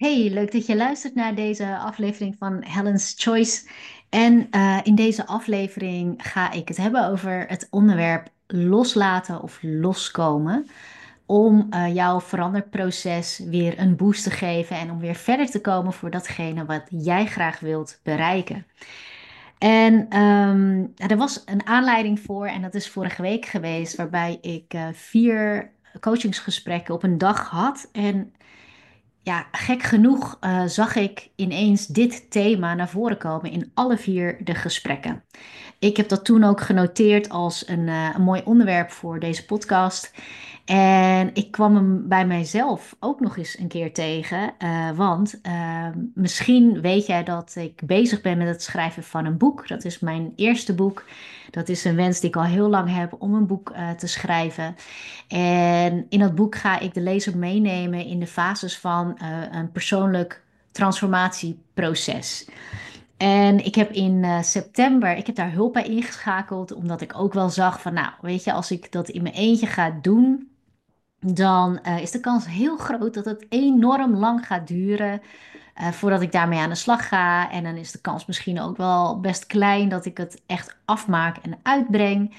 Hey, leuk dat je luistert naar deze aflevering van Helen's Choice. En in deze aflevering ga ik het hebben over het onderwerp loslaten of loskomen. Om jouw veranderproces weer een boost te geven en om weer verder te komen voor datgene wat jij graag wilt bereiken. En er was een aanleiding voor, en dat is vorige week geweest, waarbij ik 4 coachingsgesprekken op een dag had. En ja, gek genoeg zag ik ineens dit thema naar voren komen in alle 4 de gesprekken. Ik heb dat toen ook genoteerd als een mooi onderwerp voor deze podcast. En ik kwam hem bij mijzelf ook nog eens een keer tegen. Want misschien weet jij dat ik bezig ben met het schrijven van een boek. Dat is mijn eerste boek. Dat is een wens die ik al heel lang heb om een boek te schrijven. En in dat boek ga ik de lezer meenemen in de fases van een persoonlijk transformatieproces. En ik heb in september, ik heb daar hulp bij ingeschakeld, omdat ik ook wel zag van, nou, weet je, als ik dat in mijn eentje ga doen, dan is de kans heel groot dat het enorm lang gaat duren voordat ik daarmee aan de slag ga. En dan is de kans misschien ook wel best klein dat ik het echt afmaak en uitbreng.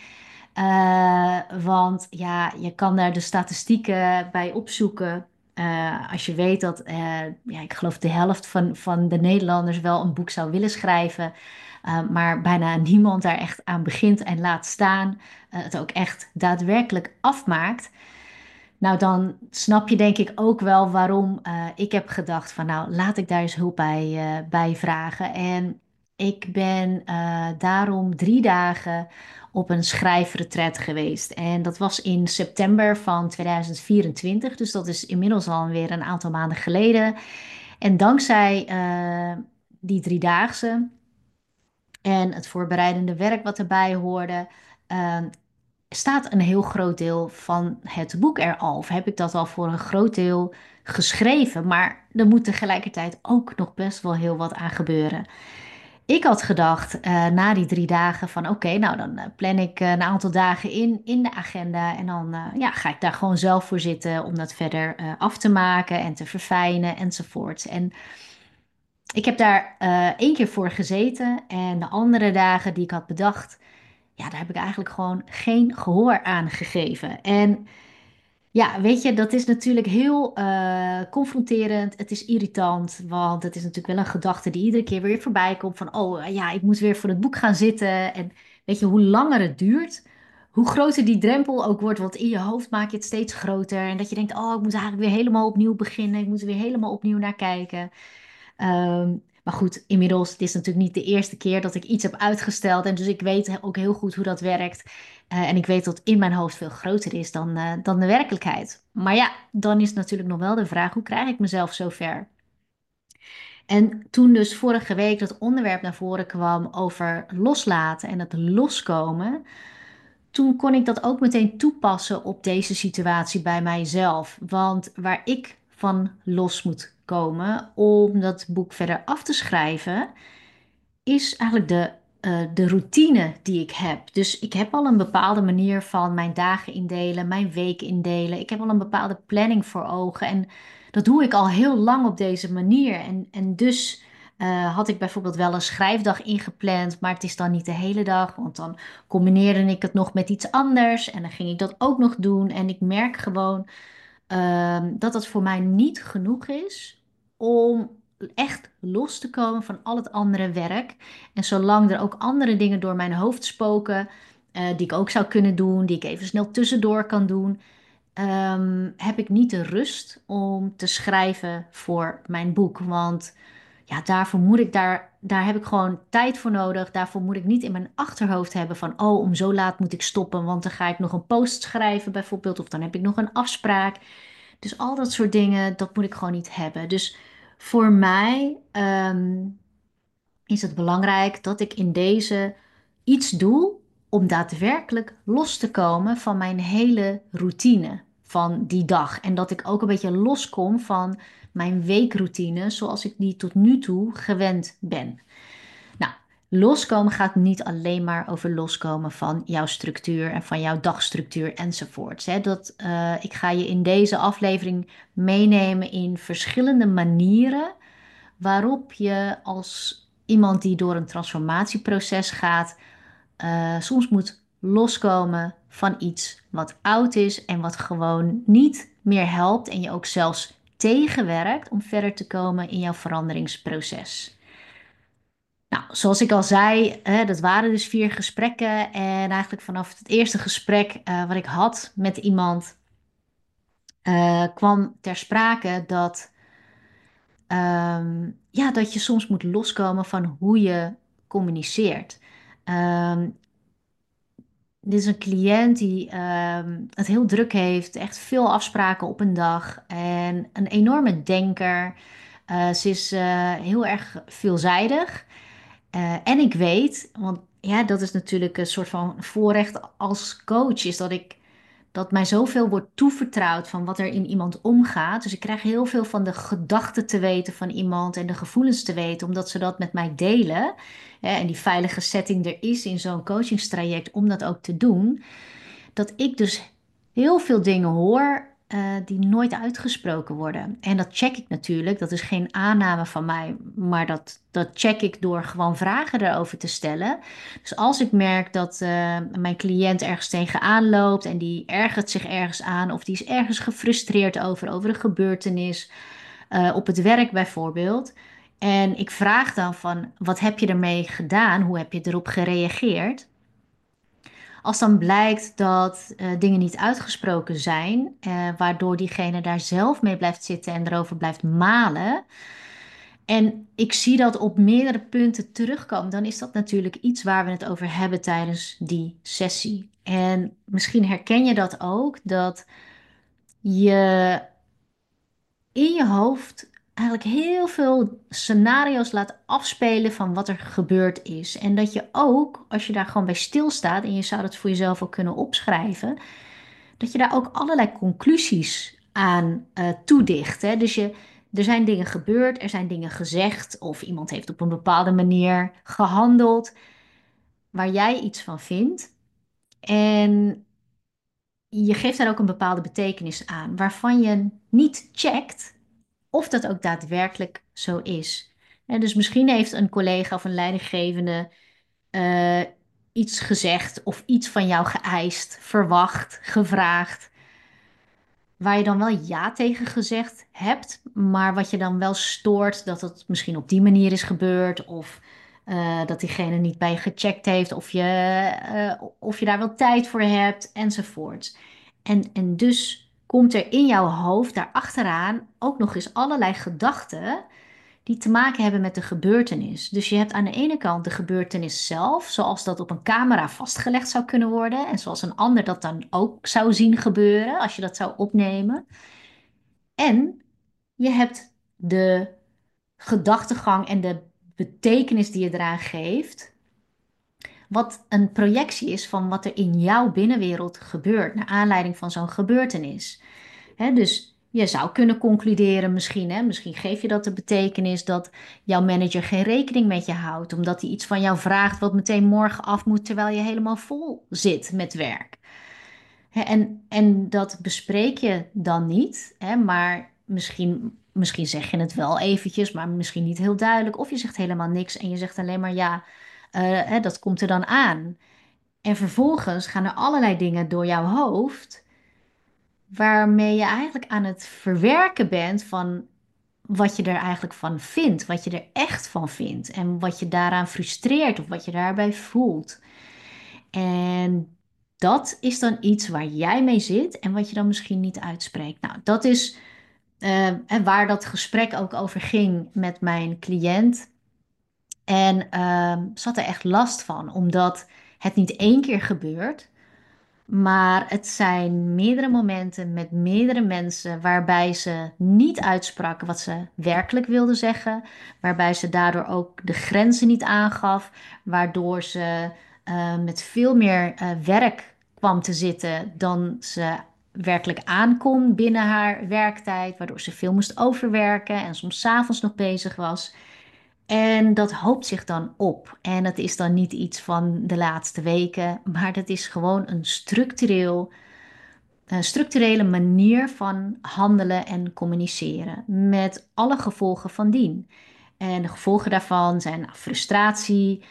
Want ja, je kan daar de statistieken bij opzoeken. Als je weet dat, ja, ik geloof de helft van de Nederlanders wel een boek zou willen schrijven, maar bijna niemand daar echt aan begint en laat staan, het ook echt daadwerkelijk afmaakt. Nou, dan snap je denk ik ook wel waarom ik heb gedacht van nou, laat ik daar eens hulp bij vragen. En ik ben daarom 3 dagen op een schrijfretreat geweest. En dat was in september van 2024, dus dat is inmiddels alweer een aantal maanden geleden. En dankzij die 3-daagse en het voorbereidende werk wat erbij hoorde, eh, staat een heel groot deel van het boek er al. Of heb ik dat al voor een groot deel geschreven. Maar er moet tegelijkertijd ook nog best wel heel wat aan gebeuren. Ik had gedacht na die 3 dagen van oké, nou dan plan ik een aantal dagen in de agenda. En dan ja, ga ik daar gewoon zelf voor zitten om dat verder af te maken en te verfijnen enzovoort. En ik heb daar 1 keer voor gezeten. En de andere dagen die ik had bedacht, ja, daar heb ik eigenlijk gewoon geen gehoor aan gegeven. En ja, weet je, dat is natuurlijk heel confronterend. Het is irritant, want het is natuurlijk wel een gedachte die iedere keer weer voorbij komt van, oh ja, ik moet weer voor het boek gaan zitten. En weet je, hoe langer het duurt, hoe groter die drempel ook wordt, want in je hoofd maak je het steeds groter. En dat je denkt, oh, ik moet eigenlijk weer helemaal opnieuw beginnen. Ik moet er weer helemaal opnieuw naar kijken. Maar goed, inmiddels, het is natuurlijk niet de eerste keer dat ik iets heb uitgesteld. En dus ik weet ook heel goed hoe dat werkt. En ik weet dat in mijn hoofd veel groter is dan de werkelijkheid. Maar ja, dan is natuurlijk nog wel de vraag, hoe krijg ik mezelf zover? En toen dus vorige week dat onderwerp naar voren kwam over loslaten en het loskomen, toen kon ik dat ook meteen toepassen op deze situatie bij mijzelf. Want waar ik van los moet komen om dat boek verder af te schrijven, is eigenlijk de routine die ik heb. Dus ik heb al een bepaalde manier van mijn dagen indelen, mijn week indelen. Ik heb al een bepaalde planning voor ogen. En dat doe ik al heel lang op deze manier. En dus had ik bijvoorbeeld wel een schrijfdag ingepland, maar het is dan niet de hele dag, want dan combineerde ik het nog met iets anders en dan ging ik dat ook nog doen. En ik merk gewoon dat het voor mij niet genoeg is om echt los te komen van al het andere werk. En zolang er ook andere dingen door mijn hoofd spoken, die ik ook zou kunnen doen, die ik even snel tussendoor kan doen, heb ik niet de rust om te schrijven voor mijn boek. Want ja, daarvoor moet ik daar heb ik gewoon tijd voor nodig. Daarvoor moet ik niet in mijn achterhoofd hebben van, oh, om zo laat moet ik stoppen, want dan ga ik nog een post schrijven bijvoorbeeld, of dan heb ik nog een afspraak. Dus al dat soort dingen, dat moet ik gewoon niet hebben. Dus voor mij is het belangrijk dat ik in deze iets doe om daadwerkelijk los te komen van mijn hele routine van die dag. En dat ik ook een beetje loskom van mijn weekroutine zoals ik die tot nu toe gewend ben. Nou, Loskomen gaat niet alleen maar over loskomen van jouw structuur en van jouw dagstructuur enzovoorts. Hè. Ik ga je in deze aflevering meenemen in verschillende manieren waarop je als iemand die door een transformatieproces gaat, soms moet loskomen van iets wat oud is en wat gewoon niet meer helpt en je ook zelfs tegenwerkt om verder te komen in jouw veranderingsproces. Nou, zoals ik al zei, dat waren dus 4 gesprekken. En eigenlijk vanaf het eerste gesprek wat ik had met iemand, kwam ter sprake ja, dat je soms moet loskomen van hoe je communiceert. Ehm, Dit is een cliënt die het heel druk heeft, echt veel afspraken op een dag en een enorme denker. Ze is heel erg veelzijdig. En ik weet, want ja, dat is natuurlijk een soort van voorrecht als coach, is dat mij zoveel wordt toevertrouwd van wat er in iemand omgaat. Dus ik krijg heel veel van de gedachten te weten van iemand en de gevoelens te weten, omdat ze dat met mij delen. En die veilige setting er is in zo'n coachingstraject om dat ook te doen. Dat ik dus heel veel dingen hoor die nooit uitgesproken worden. En dat check ik natuurlijk. Dat is geen aanname van mij, maar dat check ik door gewoon vragen erover te stellen. Dus als ik merk dat mijn cliënt ergens tegenaan loopt en die ergert zich ergens aan of die is ergens gefrustreerd over een gebeurtenis, op het werk bijvoorbeeld. En ik vraag dan van, wat heb je ermee gedaan? Hoe heb je erop gereageerd? Als dan blijkt dat dingen niet uitgesproken zijn, waardoor diegene daar zelf mee blijft zitten en erover blijft malen. En ik zie dat op meerdere punten terugkomen, dan is dat natuurlijk iets waar we het over hebben tijdens die sessie. En misschien herken je dat ook, dat je in je hoofd eigenlijk heel veel scenario's laat afspelen van wat er gebeurd is. En dat je ook, als je daar gewoon bij stilstaat en je zou dat voor jezelf ook kunnen opschrijven, dat je daar ook allerlei conclusies aan toedicht. Hè? Er zijn dingen gebeurd, er zijn dingen gezegd, of iemand heeft op een bepaalde manier gehandeld waar jij iets van vindt. En je geeft daar ook een bepaalde betekenis aan, waarvan je niet checkt of dat ook daadwerkelijk zo is. En dus misschien heeft een collega of een leidinggevende eh, iets gezegd of iets van jou geëist, verwacht, gevraagd, waar je dan wel ja tegen gezegd hebt, maar wat je dan wel stoort dat het misschien op die manier is gebeurd of dat diegene niet bij je gecheckt heeft of je daar wel tijd voor hebt enzovoort. En dus komt er in jouw hoofd daarachteraan ook nog eens allerlei gedachten die te maken hebben met de gebeurtenis. Dus je hebt aan de ene kant de gebeurtenis zelf, zoals dat op een camera vastgelegd zou kunnen worden en zoals een ander dat dan ook zou zien gebeuren als je dat zou opnemen. En je hebt de gedachtegang en de betekenis die je eraan geeft, wat een projectie is van wat er in jouw binnenwereld gebeurt, naar aanleiding van zo'n gebeurtenis. Dus je zou kunnen concluderen misschien, misschien geef je dat de betekenis dat jouw manager geen rekening met je houdt, omdat hij iets van jou vraagt wat meteen morgen af moet, terwijl je helemaal vol zit met werk. En dat bespreek je dan niet, maar misschien zeg je het wel eventjes, maar misschien niet heel duidelijk, of je zegt helemaal niks en je zegt alleen maar ja, dat komt er dan aan. En vervolgens gaan er allerlei dingen door jouw hoofd waarmee je eigenlijk aan het verwerken bent van wat je er eigenlijk van vindt, wat je er echt van vindt en wat je daaraan frustreert of wat je daarbij voelt. En dat is dan iets waar jij mee zit en wat je dan misschien niet uitspreekt. Nou, dat is en waar dat gesprek ook over ging met mijn cliënt. En ze had er echt last van, omdat het niet 1 keer gebeurt. Maar het zijn meerdere momenten met meerdere mensen waarbij ze niet uitsprak wat ze werkelijk wilde zeggen, waarbij ze daardoor ook de grenzen niet aangaf, waardoor ze met veel meer werk kwam te zitten dan ze werkelijk aankon binnen haar werktijd, waardoor ze veel moest overwerken en soms 's avonds nog bezig was. En dat hoopt zich dan op. En dat is dan niet iets van de laatste weken, maar dat is gewoon een structurele manier van handelen en communiceren. Met alle gevolgen van dien. En de gevolgen daarvan zijn nou, frustratie,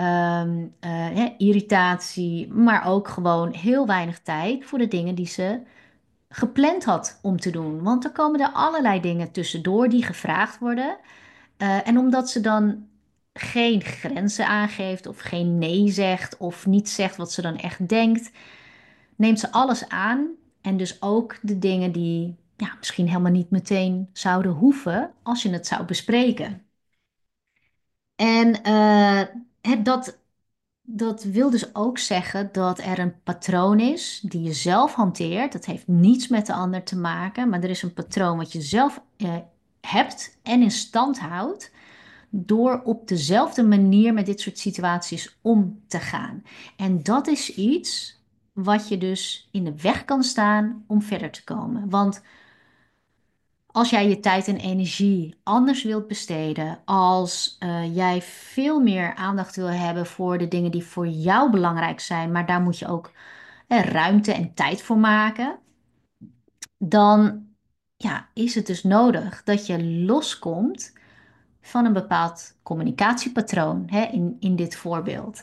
irritatie, maar ook gewoon heel weinig tijd voor de dingen die ze gepland had om te doen. Want er komen er allerlei dingen tussendoor die gevraagd worden. En omdat ze dan geen grenzen aangeeft of geen nee zegt of niet zegt wat ze dan echt denkt, neemt ze alles aan. En dus ook de dingen die ja, misschien helemaal niet meteen zouden hoeven als je het zou bespreken. En dat wil dus ook zeggen dat er een patroon is die je zelf hanteert. Dat heeft niets met de ander te maken, maar er is een patroon wat je zelf hebt en in stand houdt door op dezelfde manier met dit soort situaties om te gaan. En dat is iets wat je dus in de weg kan staan om verder te komen. Want als jij je tijd en energie anders wilt besteden, als jij veel meer aandacht wil hebben voor de dingen die voor jou belangrijk zijn, maar daar moet je ook ruimte en tijd voor maken, dan ja, is het dus nodig dat je loskomt van een bepaald communicatiepatroon, hè, in dit voorbeeld.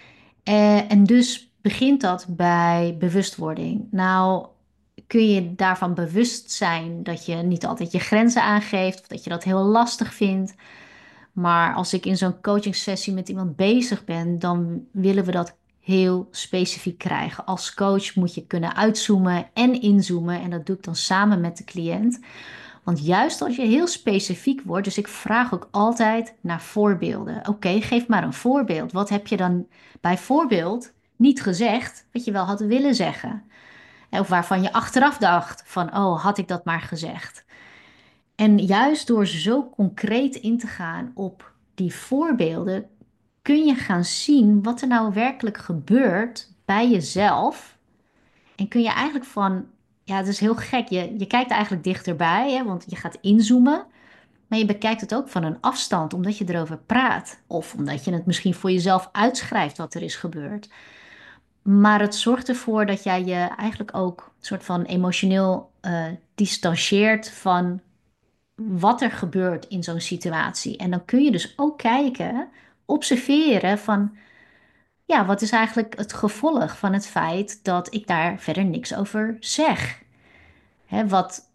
En dus begint dat bij bewustwording. Nou, kun je daarvan bewust zijn dat je niet altijd je grenzen aangeeft of dat je dat heel lastig vindt. Maar als ik in zo'n coaching sessie met iemand bezig ben, dan willen we dat heel specifiek krijgen. Als coach moet je kunnen uitzoomen en inzoomen en dat doe ik dan samen met de cliënt. Want juist als je heel specifiek wordt, dus ik vraag ook altijd naar voorbeelden. Oké, geef maar een voorbeeld. Wat heb je dan bijvoorbeeld niet gezegd wat je wel had willen zeggen? Of waarvan je achteraf dacht van, oh, had ik dat maar gezegd? En juist door zo concreet in te gaan op die voorbeelden, kun je gaan zien wat er nou werkelijk gebeurt bij jezelf. En kun je eigenlijk van, ja, het is heel gek, je kijkt eigenlijk dichterbij, hè, want je gaat inzoomen. Maar je bekijkt het ook van een afstand, omdat je erover praat. Of omdat je het misschien voor jezelf uitschrijft wat er is gebeurd. Maar het zorgt ervoor dat jij je eigenlijk ook een soort van emotioneel distancieert van wat er gebeurt in zo'n situatie. En dan kun je dus ook kijken, observeren van, ja, wat is eigenlijk het gevolg van het feit dat ik daar verder niks over zeg? Hè,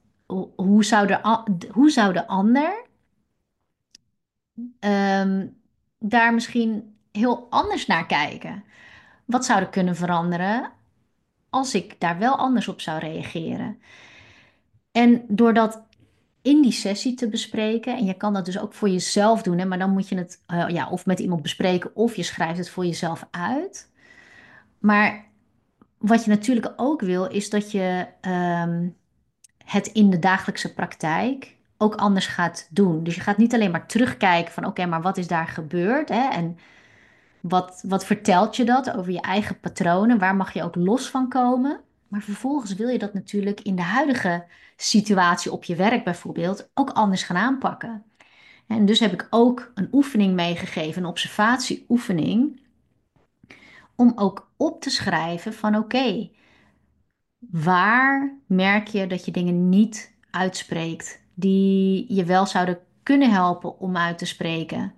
hoe zou de ander ehm, daar misschien heel anders naar kijken? Wat zou er kunnen veranderen als ik daar wel anders op zou reageren? En door dat in die sessie te bespreken, en je kan dat dus ook voor jezelf doen, hè, maar dan moet je het ja, of met iemand bespreken of je schrijft het voor jezelf uit. Maar wat je natuurlijk ook wil, is dat je het in de dagelijkse praktijk ook anders gaat doen. Dus je gaat niet alleen maar terugkijken van oké, maar wat is daar gebeurd? Hè? En wat vertelt je dat over je eigen patronen? Waar mag je ook los van komen? Maar vervolgens wil je dat natuurlijk in de huidige situatie op je werk bijvoorbeeld ook anders gaan aanpakken. En dus heb ik ook een oefening meegegeven, een observatieoefening, om ook op te schrijven van oké, waar merk je dat je dingen niet uitspreekt die je wel zouden kunnen helpen om uit te spreken?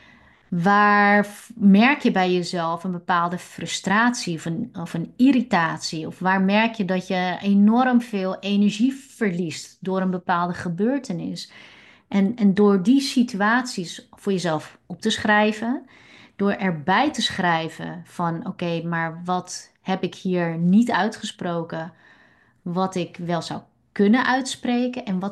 Waar merk je bij jezelf een bepaalde frustratie of een irritatie? Of waar merk je dat je enorm veel energie verliest door een bepaalde gebeurtenis? En door die situaties voor jezelf op te schrijven, door erbij te schrijven van oké, maar wat heb ik hier niet uitgesproken, wat ik wel zou kunnen uitspreken en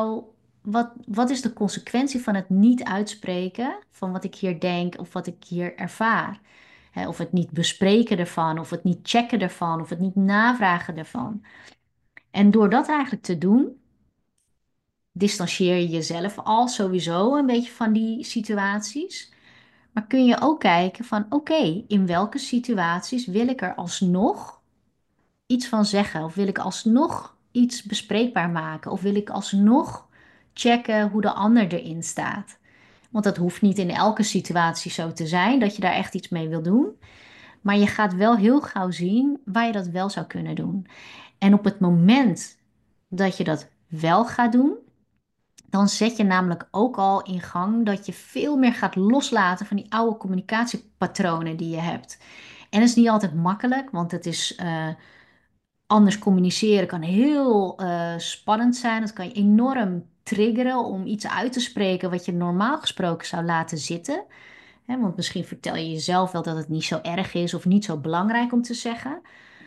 wat is de consequentie van het niet uitspreken van wat ik hier denk of wat ik hier ervaar? Hè, of het niet bespreken ervan, of het niet checken ervan, of het niet navragen ervan. En door dat eigenlijk te doen, distancieer je jezelf al sowieso een beetje van die situaties. Maar kun je ook kijken van oké, in welke situaties wil ik er alsnog iets van zeggen? Of wil ik alsnog iets bespreekbaar maken? Of wil ik alsnog checken hoe de ander erin staat? Want dat hoeft niet in elke situatie zo te zijn dat je daar echt iets mee wil doen. Maar je gaat wel heel gauw zien waar je dat wel zou kunnen doen. En op het moment dat je dat wel gaat doen, dan zet je namelijk ook al in gang dat je veel meer gaat loslaten van die oude communicatiepatronen die je hebt. En dat is niet altijd makkelijk, want het is anders communiceren kan heel spannend zijn. Dat kan je enorm triggeren om iets uit te spreken wat je normaal gesproken zou laten zitten. Hè, want misschien vertel je jezelf wel dat het niet zo erg is of niet zo belangrijk om te zeggen.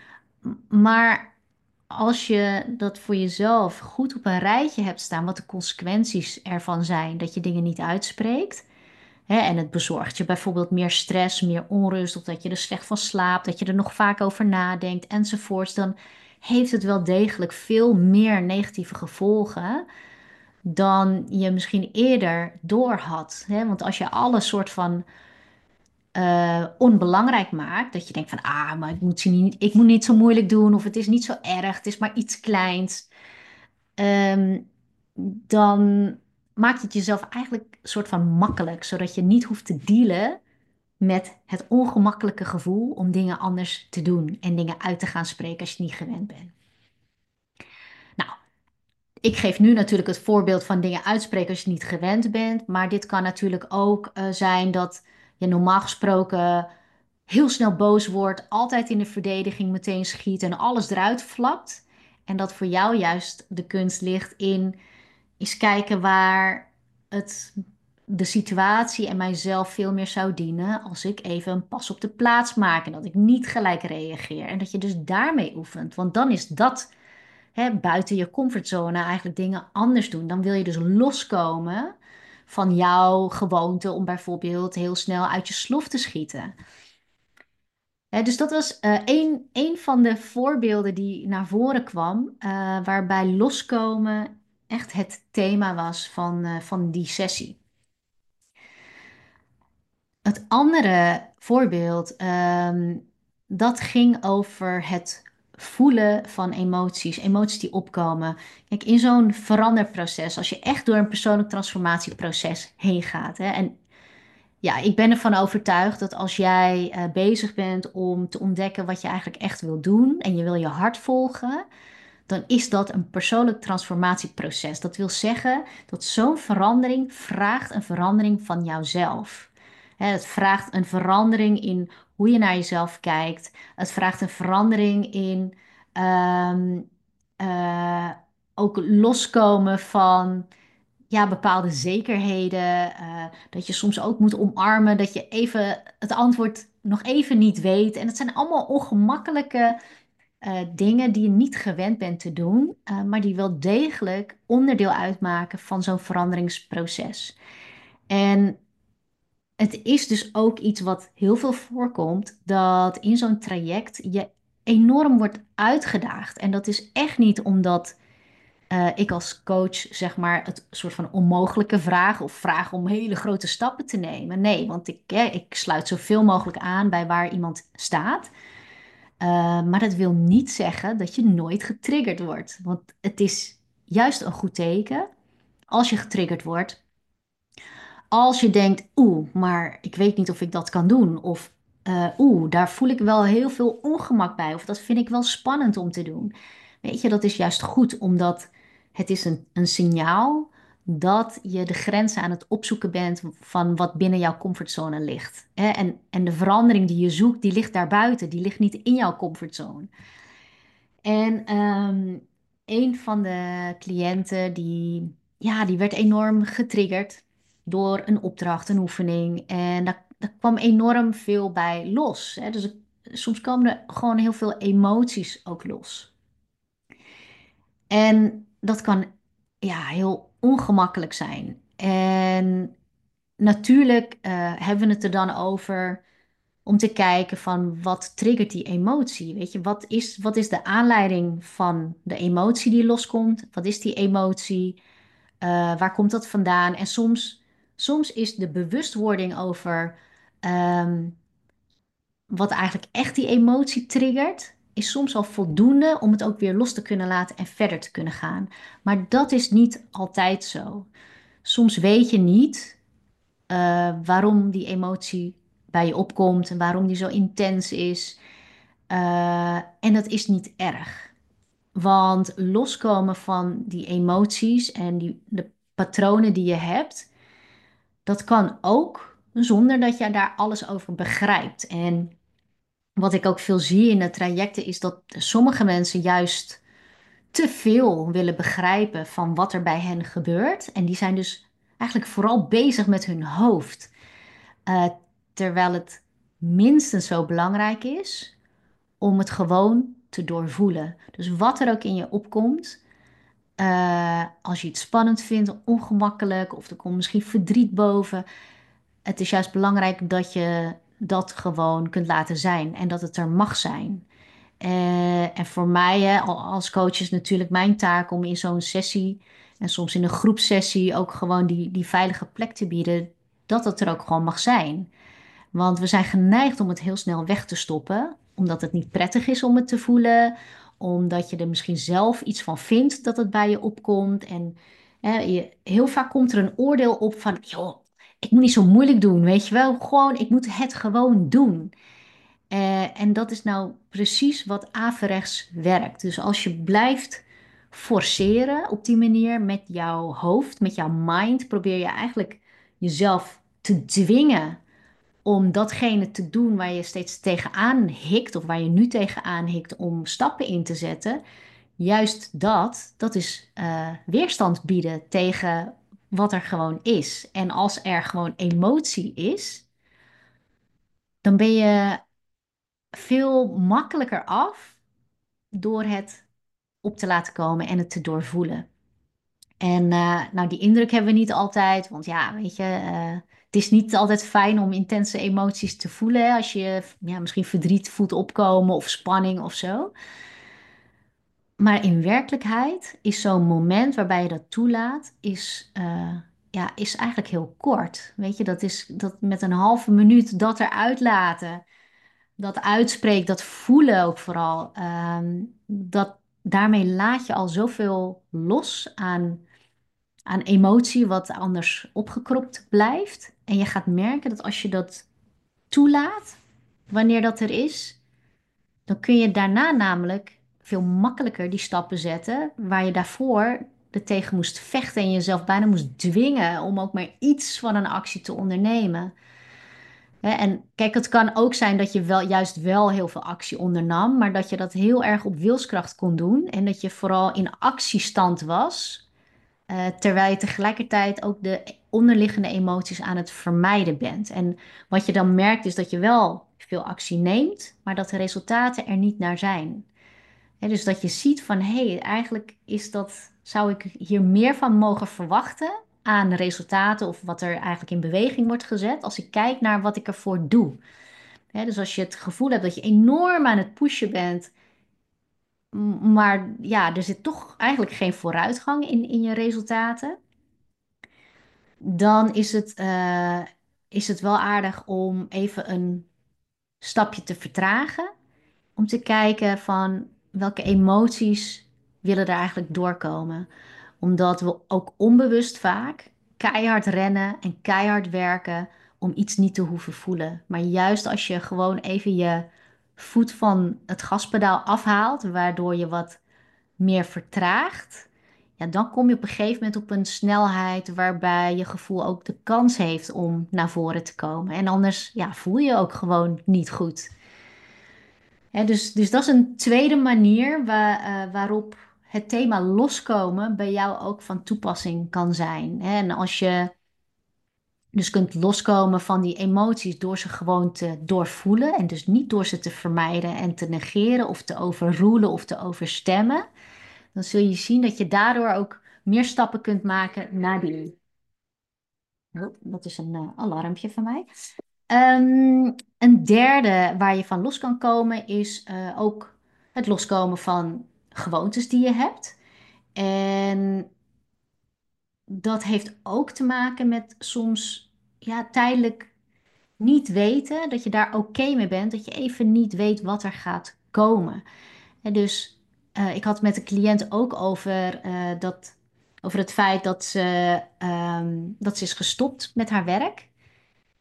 Maar als je dat voor jezelf goed op een rijtje hebt staan, wat de consequenties ervan zijn dat je dingen niet uitspreekt. Hè, en het bezorgt je bijvoorbeeld meer stress, meer onrust, of dat je er slecht van slaapt, dat je er nog vaak over nadenkt enzovoorts. Dan heeft het wel degelijk veel meer negatieve gevolgen dan je misschien eerder door had. Hè? Want als je alles soort van onbelangrijk maakt. Dat je denkt van, maar ik moet niet zo moeilijk doen. Of het is niet zo erg. Het is maar iets kleins. ehm, dan maakt het jezelf eigenlijk een soort van makkelijk. Zodat je niet hoeft te dealen met het ongemakkelijke gevoel om dingen anders te doen. En dingen uit te gaan spreken als je niet gewend bent. Nou, ik geef nu natuurlijk het voorbeeld van dingen uitspreken als je niet gewend bent. Maar dit kan natuurlijk ook zijn dat je normaal gesproken heel snel boos wordt, altijd in de verdediging meteen schiet en alles eruit flapt. En dat voor jou juist de kunst ligt in eens kijken waar het de situatie en mijzelf veel meer zou dienen als ik even een pas op de plaats maak en dat ik niet gelijk reageer. En dat je dus daarmee oefent, want dan is dat buiten je comfortzone eigenlijk dingen anders doen. Dan wil je dus loskomen van jouw gewoonte om bijvoorbeeld heel snel uit je slof te schieten. Dus dat was één van de voorbeelden die naar voren kwam, waarbij loskomen echt het thema was van die sessie. Het andere voorbeeld, dat ging over het voelen van emoties, emoties die opkomen. Kijk, in zo'n veranderproces, als je echt door een persoonlijk transformatieproces heen gaat, hè, en ja, ik ben ervan overtuigd dat als jij bezig bent om te ontdekken wat je eigenlijk echt wil doen en je wil je hart volgen, dan is dat een persoonlijk transformatieproces. Dat wil zeggen dat zo'n verandering vraagt een verandering van jouzelf. Het vraagt een verandering in hoe je naar jezelf kijkt. Het vraagt een verandering in ehm, eh, ook loskomen van ja, bepaalde zekerheden. Dat je soms ook moet omarmen dat je even het antwoord nog even niet weet. En het zijn allemaal ongemakkelijke dingen die je niet gewend bent te doen, maar die wel degelijk onderdeel uitmaken van zo'n veranderingsproces. En het is dus ook iets wat heel veel voorkomt, dat in zo'n traject je enorm wordt uitgedaagd. En dat is echt niet omdat ik als coach zeg maar het soort van onmogelijke vraag of vraag om hele grote stappen te nemen. Nee, want ik sluit zoveel mogelijk aan bij waar iemand staat. Maar dat wil niet zeggen dat je nooit getriggerd wordt. Want het is juist een goed teken als je getriggerd wordt. Als je denkt, maar ik weet niet of ik dat kan doen. Of daar voel ik wel heel veel ongemak bij. Of dat vind ik wel spannend om te doen. Weet je, dat is juist goed, omdat het is een signaal dat je de grenzen aan het opzoeken bent van wat binnen jouw comfortzone ligt. Hè? En de verandering die je zoekt, die ligt daarbuiten. Die ligt niet in jouw comfortzone. En een van de cliënten die werd enorm getriggerd door een opdracht, een oefening. En daar kwam enorm veel bij los. Hè? Dus soms komen er gewoon heel veel emoties ook los. En dat kan ja, heel ongemakkelijk zijn. En natuurlijk hebben we het er dan over om te kijken van wat triggert die emotie? Weet je, wat is de aanleiding van de emotie die loskomt? Wat is die emotie? Waar komt dat vandaan? En soms is de bewustwording over ehm, wat eigenlijk echt die emotie triggert, is soms al voldoende om het ook weer los te kunnen laten en verder te kunnen gaan. Maar dat is niet altijd zo. Soms weet je niet waarom die emotie bij je opkomt en waarom die zo intens is. En dat is niet erg. Want loskomen van die emoties en de patronen die je hebt, dat kan ook zonder dat je daar alles over begrijpt. En wat ik ook veel zie in de trajecten is dat sommige mensen juist te veel willen begrijpen van wat er bij hen gebeurt. En die zijn dus eigenlijk vooral bezig met hun hoofd. Eh, Terwijl het minstens zo belangrijk is om het gewoon te doorvoelen. Dus wat er ook in je opkomt, als je het spannend vindt, ongemakkelijk of er komt misschien verdriet boven, het is juist belangrijk dat je dat gewoon kunt laten zijn en dat het er mag zijn. En voor mij, hè, als coach, is natuurlijk mijn taak om in zo'n sessie en soms in een groepsessie ook gewoon die veilige plek te bieden, dat het er ook gewoon mag zijn. Want we zijn geneigd om het heel snel weg te stoppen, omdat het niet prettig is om het te voelen, omdat je er misschien zelf iets van vindt dat het bij je opkomt. En heel vaak komt er een oordeel op van, joh, ik moet niet zo moeilijk doen, weet je wel? Gewoon, ik moet het gewoon doen. En dat is nou precies wat averechts werkt. Dus als je blijft forceren op die manier met jouw hoofd, met jouw mind, probeer je eigenlijk jezelf te dwingen om datgene te doen waar je steeds tegenaan hikt, of waar je nu tegenaan hikt, om stappen in te zetten. Juist dat is weerstand bieden tegen wat er gewoon is. En als er gewoon emotie is, dan ben je veel makkelijker af door het op te laten komen en het te doorvoelen. En nou, die indruk hebben we niet altijd, want ja, weet je, het is niet altijd fijn om intense emoties te voelen, hè, als je ja, misschien verdriet voelt opkomen of spanning of zo. Maar in werkelijkheid is zo'n moment waarbij je dat toelaat, ja, is eigenlijk heel kort. Weet je, dat is dat met een halve minuut dat eruit laten, dat uitspreken, dat voelen ook vooral. Daarmee laat je al zoveel los aan emotie wat anders opgekropt blijft. En je gaat merken dat als je dat toelaat, wanneer dat er is, dan kun je daarna namelijk veel makkelijker die stappen zetten waar je daarvoor er tegen moest vechten en jezelf bijna moest dwingen om ook maar iets van een actie te ondernemen. Hè, en kijk, het kan ook zijn dat je wel juist wel heel veel actie ondernam, maar dat je dat heel erg op wilskracht kon doen en dat je vooral in actiestand was, terwijl je tegelijkertijd ook de onderliggende emoties aan het vermijden bent. En wat je dan merkt is dat je wel veel actie neemt, maar dat de resultaten er niet naar zijn. Hè, dus dat je ziet van hé, eigenlijk zou ik hier meer van mogen verwachten aan de resultaten of wat er eigenlijk in beweging wordt gezet als ik kijk naar wat ik ervoor doe. Hè, dus als je het gevoel hebt dat je enorm aan het pushen bent, maar ja, er zit toch eigenlijk geen vooruitgang in je resultaten, dan is het wel aardig om even een stapje te vertragen. Om te kijken van welke emoties willen er eigenlijk doorkomen. Omdat we ook onbewust vaak keihard rennen en keihard werken om iets niet te hoeven voelen. Maar juist als je gewoon even je voet van het gaspedaal afhaalt, waardoor je wat meer vertraagt, ja, dan kom je op een gegeven moment op een snelheid waarbij je gevoel ook de kans heeft om naar voren te komen. En anders ja, voel je ook gewoon niet goed. Hè, dus dat is een tweede manier waarop het thema loskomen bij jou ook van toepassing kan zijn. Hè, en als je dus kunt loskomen van die emoties door ze gewoon te doorvoelen en dus niet door ze te vermijden en te negeren of te overrulen of te overstemmen, dan zul je zien dat je daardoor ook meer stappen kunt maken naar die. Oh, dat is een alarmpje van mij. Een derde waar je van los kan komen is ook het loskomen van gewoontes die je hebt. En dat heeft ook te maken met soms ja, tijdelijk niet weten dat je daar oké mee bent, dat je even niet weet wat er gaat komen. En dus ik had met de cliënt ook over het feit dat ze is gestopt met haar werk.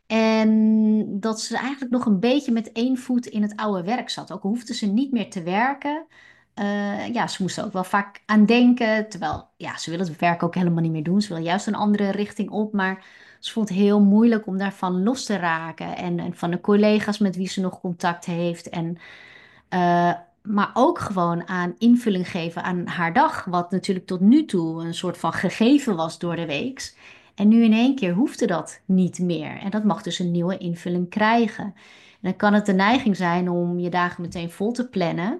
En dat ze eigenlijk nog een beetje met één voet in het oude werk zat. Ook al hoefde ze niet meer te werken. Ja, ze moest er ook wel vaak aan denken. Terwijl, ja, ze wil het werk ook helemaal niet meer doen. Ze wil juist een andere richting op. Maar ze vond het heel moeilijk om daarvan los te raken. En van de collega's met wie ze nog contact heeft. Eh, maar ook gewoon aan invulling geven aan haar dag. Wat natuurlijk tot nu toe een soort van gegeven was door de week. En nu in één keer hoefde dat niet meer. En dat mag dus een nieuwe invulling krijgen. En dan kan het de neiging zijn om je dagen meteen vol te plannen.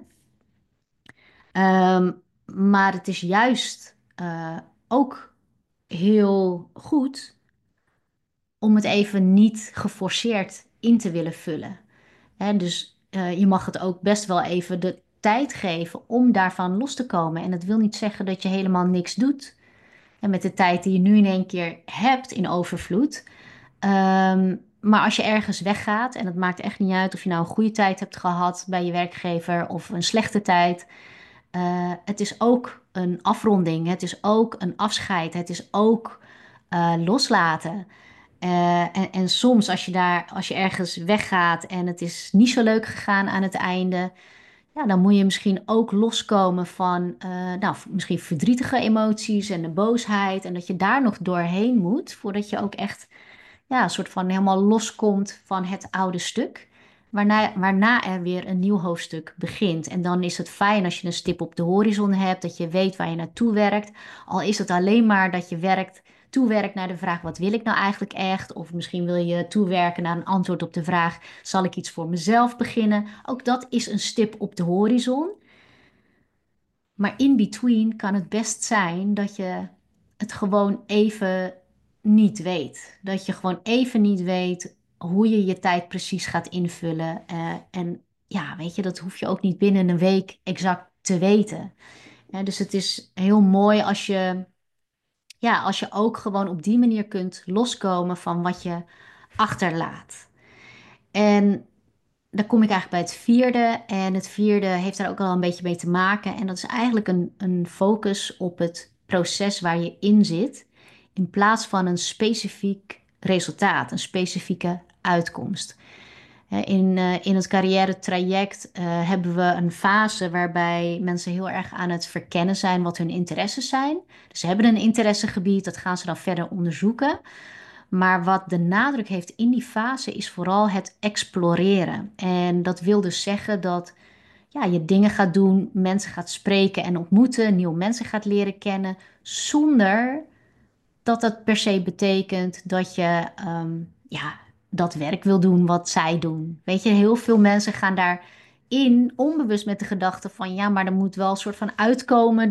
Ehm, maar het is juist ook heel goed om het even niet geforceerd in te willen vullen. Hè, dus je mag het ook best wel even de tijd geven om daarvan los te komen. En dat wil niet zeggen dat je helemaal niks doet. En met de tijd die je nu in één keer hebt in overvloed. Maar als je ergens weggaat, en het maakt echt niet uit of je nou een goede tijd hebt gehad bij je werkgever of een slechte tijd. Het is ook een afronding, het is ook een afscheid, het is ook loslaten. En soms als je ergens weggaat en het is niet zo leuk gegaan aan het einde, ja, dan moet je misschien ook loskomen van, nou, misschien verdrietige emoties en de boosheid. En dat je daar nog doorheen moet, voordat je ook echt, ja, een soort van helemaal loskomt van het oude stuk. Waarna er weer een nieuw hoofdstuk begint. En dan is het fijn als je een stip op de horizon hebt, dat je weet waar je naartoe werkt. Al is het alleen maar dat je toewerkt naar de vraag: wat wil ik nou eigenlijk echt? Of misschien wil je toewerken naar een antwoord op de vraag: zal ik iets voor mezelf beginnen? Ook dat is een stip op de horizon. Maar in between kan het best zijn dat je het gewoon even niet weet. Dat je gewoon even niet weet hoe je je tijd precies gaat invullen. En ja, weet je, dat hoef je ook niet binnen een week exact te weten. Dus het is heel mooi als je ook gewoon op die manier kunt loskomen van wat je achterlaat. En dan kom ik eigenlijk bij het vierde. En het vierde heeft daar ook al een beetje mee te maken. En dat is eigenlijk een focus op het proces waar je in zit. In plaats van een specifiek resultaat, een specifieke uitkomst. In het carrière traject hebben we een fase waarbij mensen heel erg aan het verkennen zijn wat hun interesses zijn. Dus ze hebben een interessegebied, dat gaan ze dan verder onderzoeken. Maar wat de nadruk heeft in die fase is vooral het exploreren. En dat wil dus zeggen dat ja, je dingen gaat doen, mensen gaat spreken en ontmoeten, nieuwe mensen gaat leren kennen, zonder dat dat per se betekent dat je ja, dat werk wil doen wat zij doen. Weet je, heel veel mensen gaan daarin onbewust met de gedachte van ja, maar er moet wel een soort van uitkomen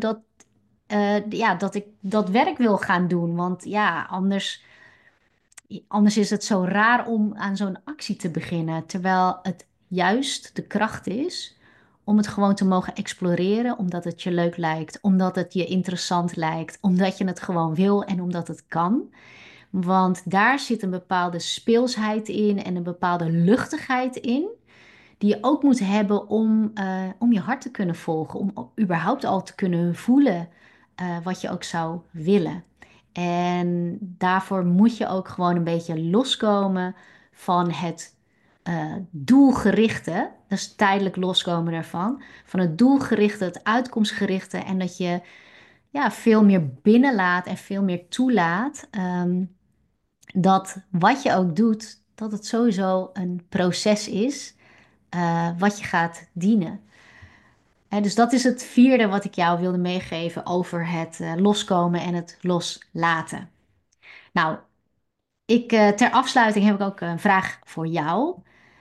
dat ik dat werk wil gaan doen. Want ja, anders is het zo raar om aan zo'n actie te beginnen. Terwijl het juist de kracht is om het gewoon te mogen exploreren, omdat het je leuk lijkt, omdat het je interessant lijkt, omdat je het gewoon wil en omdat het kan. Want daar zit een bepaalde speelsheid in en een bepaalde luchtigheid in, die je ook moet hebben om je hart te kunnen volgen, om überhaupt al te kunnen voelen wat je ook zou willen. En daarvoor moet je ook gewoon een beetje loskomen van het doelgerichte, dus tijdelijk loskomen daarvan, van het doelgerichte, het uitkomstgerichte en dat je ja, veel meer binnenlaat en veel meer toelaat dat wat je ook doet, dat het sowieso een proces is wat je gaat dienen. Dus dat is het vierde wat ik jou wilde meegeven over het loskomen en het loslaten. Nou, ter afsluiting heb ik ook een vraag voor jou.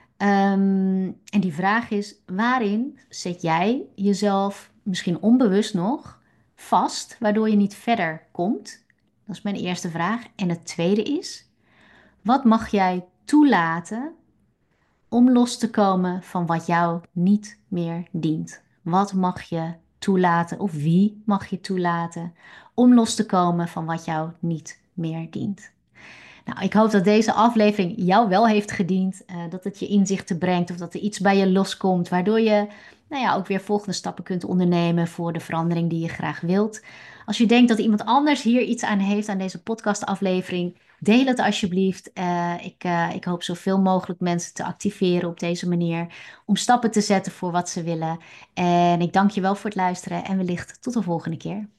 En die vraag is: waarin zet jij jezelf misschien onbewust nog vast, waardoor je niet verder komt? Dat is mijn eerste vraag. En het tweede is: wat mag jij toelaten om los te komen van wat jou niet meer dient? Wat mag je toelaten of wie mag je toelaten om los te komen van wat jou niet meer dient? Nou, ik hoop dat deze aflevering jou wel heeft gediend, dat het je inzichten brengt of dat er iets bij je loskomt, waardoor je nou ja, ook weer volgende stappen kunt ondernemen voor de verandering die je graag wilt. Als je denkt dat iemand anders hier iets aan heeft aan deze podcastaflevering, deel het alsjeblieft. Ik hoop zoveel mogelijk mensen te activeren op deze manier om stappen te zetten voor wat ze willen. En ik dank je wel voor het luisteren en wellicht tot de volgende keer.